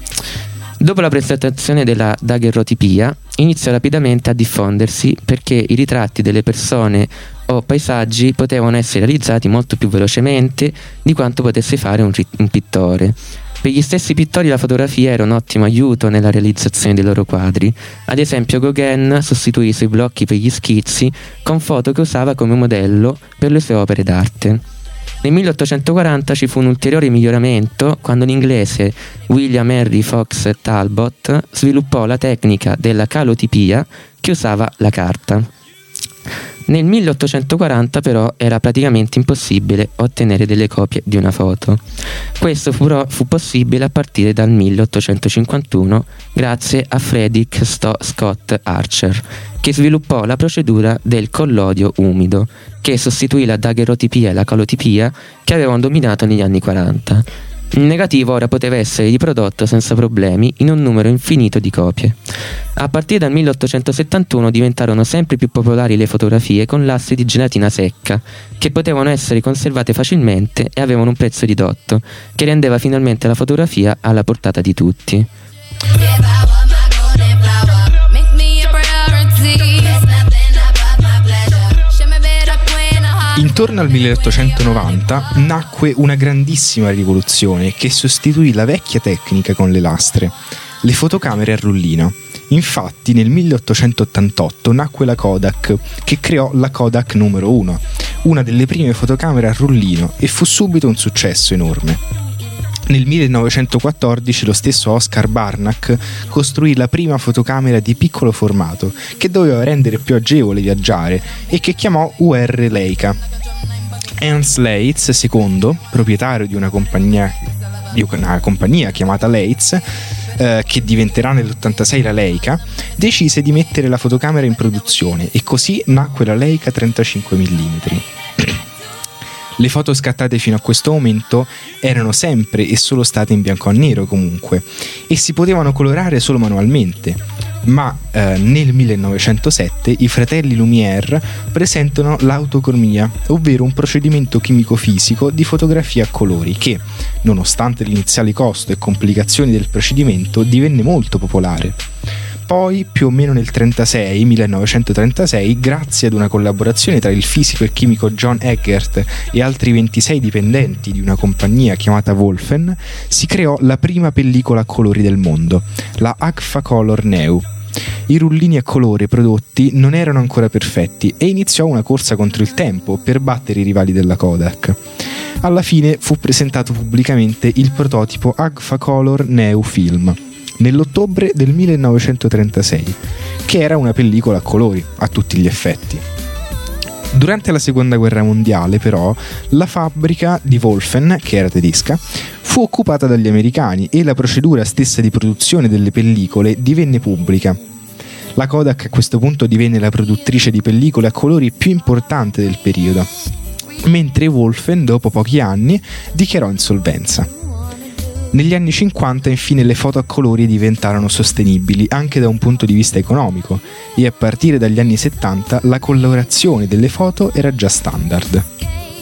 Dopo la presentazione della daguerrotipia iniziò rapidamente a diffondersi perché i ritratti delle persone o paesaggi potevano essere realizzati molto più velocemente di quanto potesse fare un pittore. Per gli stessi pittori la fotografia era un ottimo aiuto nella realizzazione dei loro quadri. Ad esempio Gauguin sostituì i suoi blocchi per gli schizzi con foto che usava come modello per le sue opere d'arte. Nel 1840 ci fu un ulteriore miglioramento quando l'inglese William Henry Fox Talbot sviluppò la tecnica della calotipia che usava la carta. Nel 1840 però era praticamente impossibile ottenere delle copie di una foto. Questo fu possibile a partire dal 1851 grazie a Frederick Scott Archer, che sviluppò la procedura del collodio umido, che sostituì la daguerrotipia e la calotipia che avevano dominato negli anni 40. Il negativo ora poteva essere riprodotto senza problemi in un numero infinito di copie. A partire dal 1871 diventarono sempre più popolari le fotografie con lastre di gelatina secca, che potevano essere conservate facilmente e avevano un prezzo ridotto, che rendeva finalmente la fotografia alla portata di tutti. Intorno al 1890 nacque una grandissima rivoluzione che sostituì la vecchia tecnica con le lastre, le fotocamere a rullino. Infatti nel 1888 nacque la Kodak, che creò la Kodak numero 1, una delle prime fotocamere a rullino, e fu subito un successo enorme. Nel 1914 lo stesso Oscar Barnack costruì la prima fotocamera di piccolo formato che doveva rendere più agevole viaggiare e che chiamò UR Leica. Hans Leitz II, proprietario di una compagnia chiamata Leitz, che diventerà nell'86 la Leica, decise di mettere la fotocamera in produzione e così nacque la Leica 35 mm. Le foto scattate fino a questo momento erano sempre e solo state in bianco e nero comunque e si potevano colorare solo manualmente, ma nel 1907 i fratelli Lumière presentano l'autocromia, ovvero un procedimento chimico-fisico di fotografia a colori che, nonostante l'iniziale costo e complicazioni del procedimento, divenne molto popolare. Poi, più o meno nel 1936, grazie ad una collaborazione tra il fisico e chimico John Eckert e altri 26 dipendenti di una compagnia chiamata Wolfen, si creò la prima pellicola a colori del mondo, la Agfa Color Neu. I rullini a colore prodotti non erano ancora perfetti e iniziò una corsa contro il tempo per battere i rivali della Kodak. Alla fine fu presentato pubblicamente il prototipo Agfa Color Neu Film nell'ottobre del 1936, che era una pellicola a colori a tutti gli effetti. Durante la seconda guerra mondiale, però, la fabbrica di Wolfen, che era tedesca, fu occupata dagli americani e la procedura stessa di produzione delle pellicole divenne pubblica. La Kodak a questo punto divenne la produttrice di pellicole a colori più importante del periodo, mentre Wolfen, dopo pochi anni, dichiarò insolvenza. Negli anni 50 infine le foto a colori diventarono sostenibili anche da un punto di vista economico e a partire dagli anni 70 la colorazione delle foto era già standard.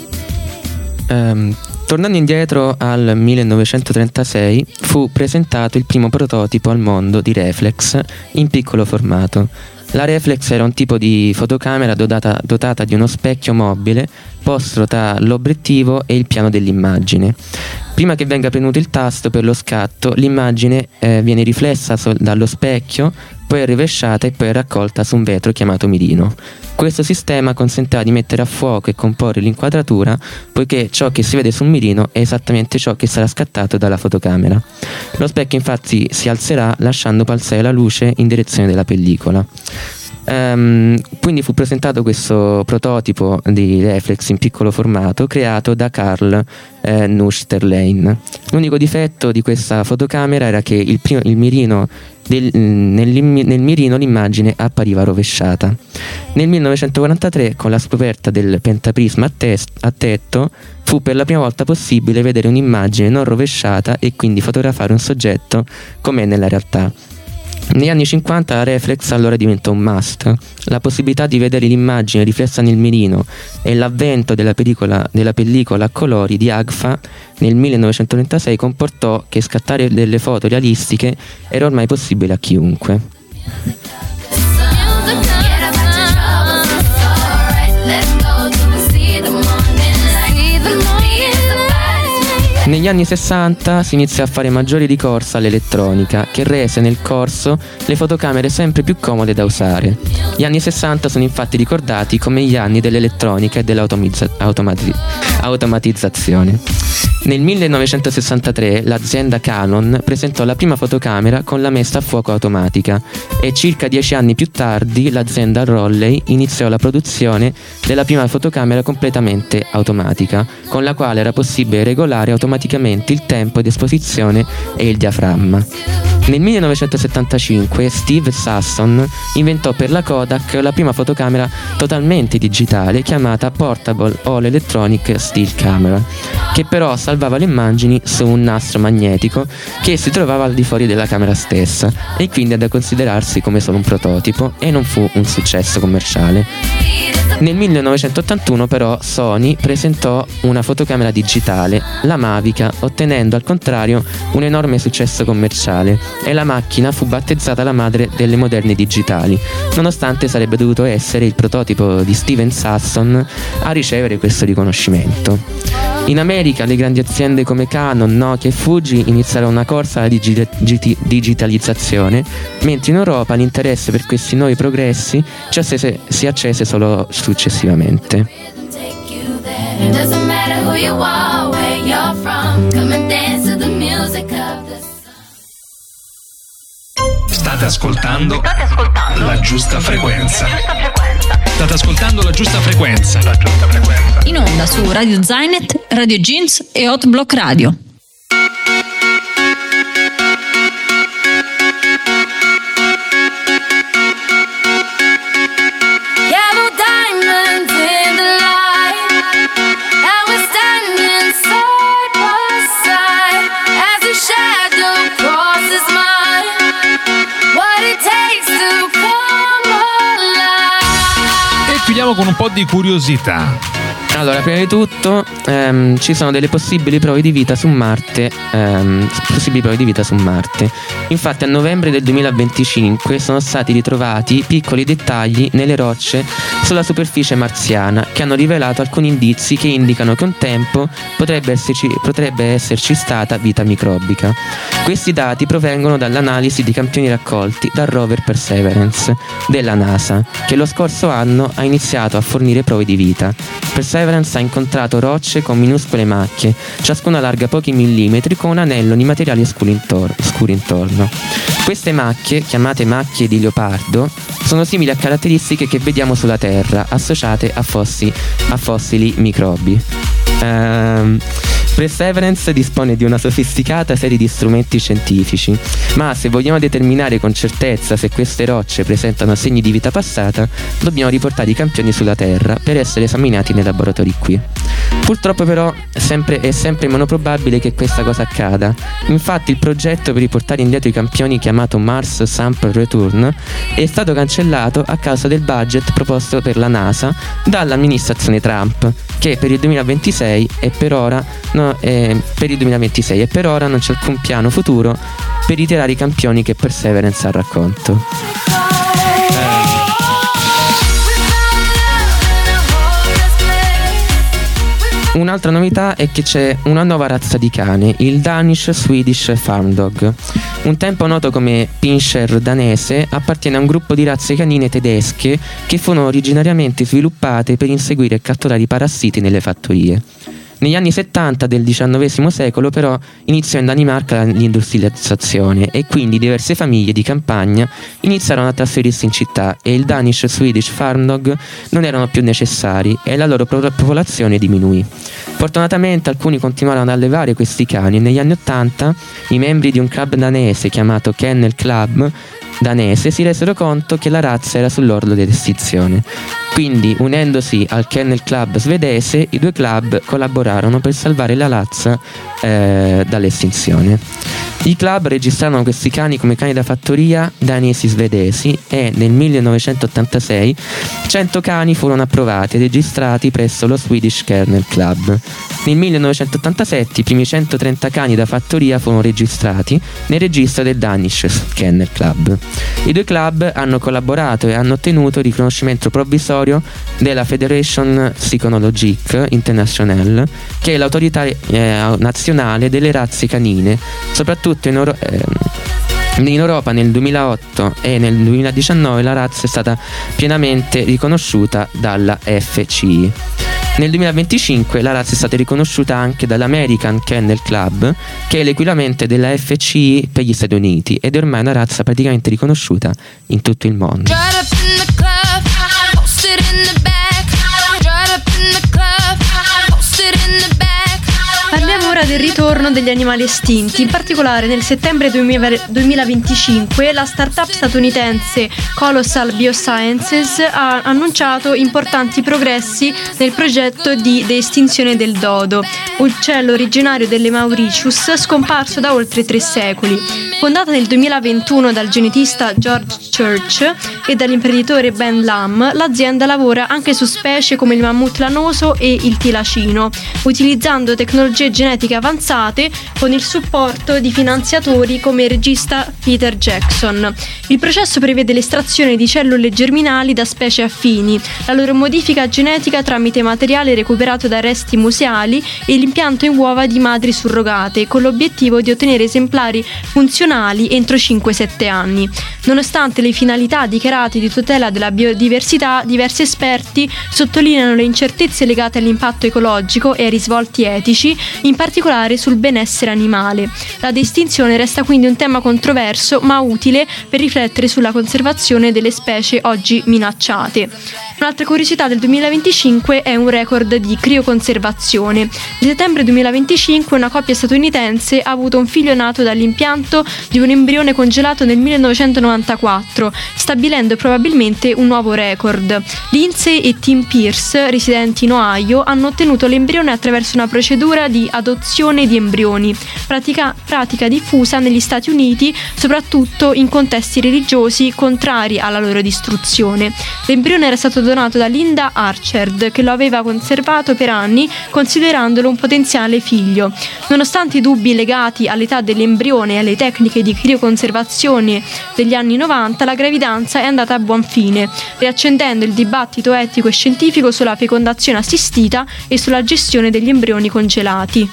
Tornando indietro al 1936, fu presentato il primo prototipo al mondo di reflex in piccolo formato. La reflex era un tipo di fotocamera dotata di uno specchio mobile posto tra l'obiettivo e il piano dell'immagine. Prima che venga premuto il tasto per lo scatto, l'immagine viene riflessa dallo specchio, poi è rovesciata e poi è raccolta su un vetro chiamato mirino. Questo sistema consentiva di mettere a fuoco e comporre l'inquadratura, poiché ciò che si vede sul mirino è esattamente ciò che sarà scattato dalla fotocamera. Lo specchio infatti si alzerà lasciando passare la luce in direzione della pellicola. Quindi fu presentato questo prototipo di reflex in piccolo formato creato da Carl Nussderlein. L'unico difetto di questa fotocamera era che nel mirino l'immagine appariva rovesciata. Nel 1943, con la scoperta del pentaprisma a tetto, fu per la prima volta possibile vedere un'immagine non rovesciata e quindi fotografare un soggetto com'è nella realtà. Negli anni 50 la reflex allora diventò un must. La possibilità di vedere l'immagine riflessa nel mirino e l'avvento della pellicola a colori di Agfa nel 1936 comportò che scattare delle foto realistiche era ormai possibile a chiunque. Negli anni 60 si iniziò a fare maggiore ricorso all'elettronica, che rese nel corso le fotocamere sempre più comode da usare. Gli anni 60 sono infatti ricordati come gli anni dell'elettronica e dell'automatizzazione. Nel 1963 l'azienda Canon presentò la prima fotocamera con la messa a fuoco automatica e circa 10 anni più tardi l'azienda Rollei iniziò la produzione della prima fotocamera completamente automatica, con la quale era possibile regolare automaticamente il tempo di esposizione e il diaframma. Nel 1975 Steve Sasson inventò per la Kodak la prima fotocamera totalmente digitale chiamata Portable All Electronic Still Camera, che però salvava le immagini su un nastro magnetico che si trovava al di fuori della camera stessa e quindi è da considerarsi come solo un prototipo e non fu un successo commerciale. Nel 1981 però Sony presentò una fotocamera digitale, la Mavica, ottenendo al contrario un enorme successo commerciale e la macchina fu battezzata la madre delle moderne digitali, nonostante sarebbe dovuto essere il prototipo di Steven Sasson a ricevere questo riconoscimento. In America le grandi aziende come Canon, Nokia e Fuji iniziarono una corsa alla digitalizzazione, mentre in Europa l'interesse per questi nuovi progressi si accese solo successivamente. State ascoltando la giusta frequenza. State ascoltando la giusta frequenza. In onda su Radio Zainet, Radio Jeans e Hot Block Radio. Con un po' di curiosità. Allora, prima di tutto ci sono delle possibili prove di vita su Marte. Infatti a novembre del 2025 sono stati ritrovati piccoli dettagli nelle rocce sulla superficie marziana che hanno rivelato alcuni indizi che indicano che un tempo potrebbe esserci stata vita microbica. Questi dati provengono dall'analisi di campioni raccolti dal rover Perseverance della NASA, che lo scorso anno ha iniziato a fornire prove di vita. Perseverance ha incontrato rocce con minuscole macchie, ciascuna larga pochi millimetri, con un anello di materiali scuri intorno. Queste macchie, chiamate macchie di leopardo, sono simili a caratteristiche che vediamo sulla Terra, associate a fossili microbi. Perseverance dispone di una sofisticata serie di strumenti scientifici, ma se vogliamo determinare con certezza se queste rocce presentano segni di vita passata, dobbiamo riportare i campioni sulla Terra per essere esaminati nei laboratori qui. Purtroppo però è sempre meno probabile che questa cosa accada. Infatti il progetto per riportare indietro i campioni, chiamato Mars Sample Return, è stato cancellato a causa del budget proposto per la NASA dall'amministrazione Trump, che per il 2026 e per ora non c'è alcun piano futuro per ritirare i campioni che Perseverance ha raccolto. Un'altra novità è che c'è una nuova razza di cane, il Danish Swedish Farm Dog. Un tempo noto come Pinscher danese, appartiene a un gruppo di razze canine tedesche che furono originariamente sviluppate per inseguire e catturare i parassiti nelle fattorie. Negli anni 70 del XIX secolo però iniziò in Danimarca l'industrializzazione e quindi diverse famiglie di campagna iniziarono a trasferirsi in città e il Danish Swedish Farm Dog non erano più necessari e la loro popolazione diminuì. Fortunatamente alcuni continuarono ad allevare questi cani e negli anni 80 i membri di un club danese chiamato Kennel Club danese si resero conto che la razza era sull'orlo dell'estinzione. Quindi, unendosi al Kennel Club svedese, i due club collaborarono per salvare la razza dall'estinzione. I club registrarono questi cani come cani da fattoria danesi svedesi e nel 1986 100 cani furono approvati e registrati presso lo Swedish Kennel Club. Nel 1987 i primi 130 cani da fattoria furono registrati nel registro del Danish Kennel Club. I due club hanno collaborato e hanno ottenuto il riconoscimento provvisorio della Federation Psychologique Internationale, che è l'autorità nazionale delle razze canine, soprattutto in Europa nel 2008 e nel 2019 la razza è stata pienamente riconosciuta dalla FCI. Nel 2025 la razza è stata riconosciuta anche dall'American Kennel Club, che è l'equivalente della FCI per gli Stati Uniti ed è ormai una razza praticamente riconosciuta in tutto il mondo. Parliamo ora del ritorno degli animali estinti. In particolare nel settembre 2025 la startup statunitense Colossal Biosciences ha annunciato importanti progressi nel progetto di estinzione del dodo, uccello originario delle Mauritius scomparso da oltre 3 secoli. Fondata nel 2021 dal genetista George Church e dall'imprenditore Ben Lam, l'azienda lavora anche su specie come il mammut lanoso e il tilacino, utilizzando tecnologie genetiche avanzate con il supporto di finanziatori come il regista Peter Jackson. Il processo prevede l'estrazione di cellule germinali da specie affini, la loro modifica genetica tramite materiale recuperato da resti museali e l'impianto in uova di madri surrogate, con l'obiettivo di ottenere esemplari funzionali entro 5-7 anni. Nonostante le finalità dichiarate di tutela della biodiversità, diversi esperti sottolineano le incertezze legate all'impatto ecologico e ai risvolti etici, in particolare sul benessere animale. La estinzione resta quindi un tema controverso ma utile per riflettere sulla conservazione delle specie oggi minacciate. Un'altra curiosità del 2025 è un record di crioconservazione. Nel settembre 2025 una coppia statunitense ha avuto un figlio nato dall'impianto di un embrione congelato nel 1994, stabilendo probabilmente un nuovo record. Lindsay e Tim Pierce, residenti in Ohio, hanno ottenuto l'embrione attraverso una procedura di adozione di embrioni, pratica diffusa negli Stati Uniti, soprattutto in contesti religiosi contrari alla loro distruzione. L'embrione era stato donato da Linda Archerd, che lo aveva conservato per anni considerandolo un potenziale figlio. Nonostante i dubbi legati all'età dell'embrione e alle tecniche di crioconservazione degli anni 90, la gravidanza è andata a buon fine, riaccendendo il dibattito etico e scientifico sulla fecondazione assistita e sulla gestione degli embrioni congelati.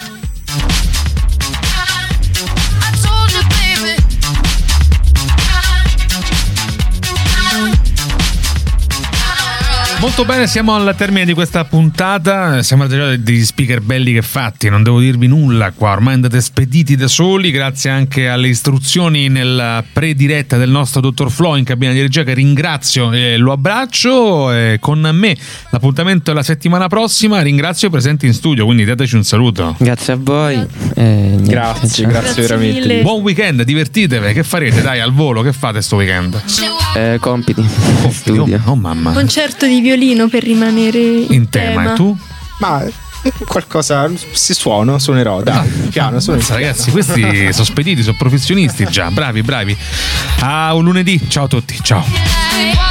Molto bene, siamo al termine di questa puntata, siamo arrivati degli speaker belli che fatti, non devo dirvi nulla qua, ormai andate spediti da soli, grazie anche alle istruzioni nella prediretta del nostro dottor Flo in cabina di regia, che ringrazio e lo abbraccio. Con me l'appuntamento è la settimana prossima, ringrazio i presenti in studio, quindi dateci un saluto. Grazie a voi. Grazie veramente. Mille. Buon weekend, divertitevi, che farete? Dai, al volo, che fate sto weekend? Compiti. Studio. Oh mamma. Concerto di violino per rimanere in tema. E tu? Ma qualcosa, si suonerò, dai, piano, ragazzi, questi sono spediti, sono professionisti già, bravi. A un lunedì, ciao a tutti, ciao.